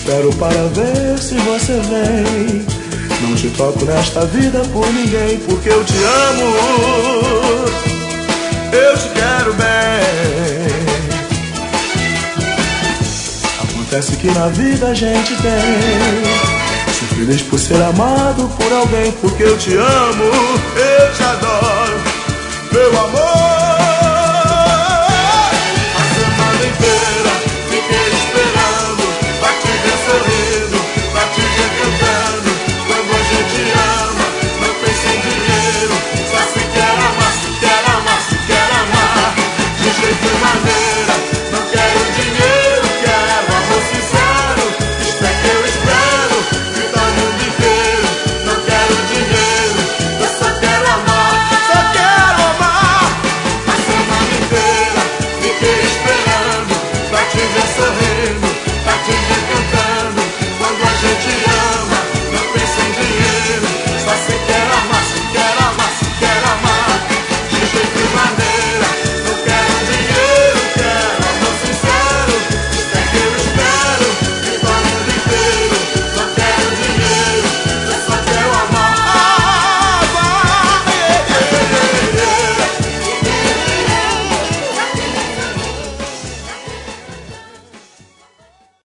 espero para ver se você vem. Não te troco nesta vida por ninguém, porque eu te amo, eu te quero bem. Acontece que na vida a gente tem, sou feliz por ser amado por alguém, porque eu te amo, eu te adoro, meu amor.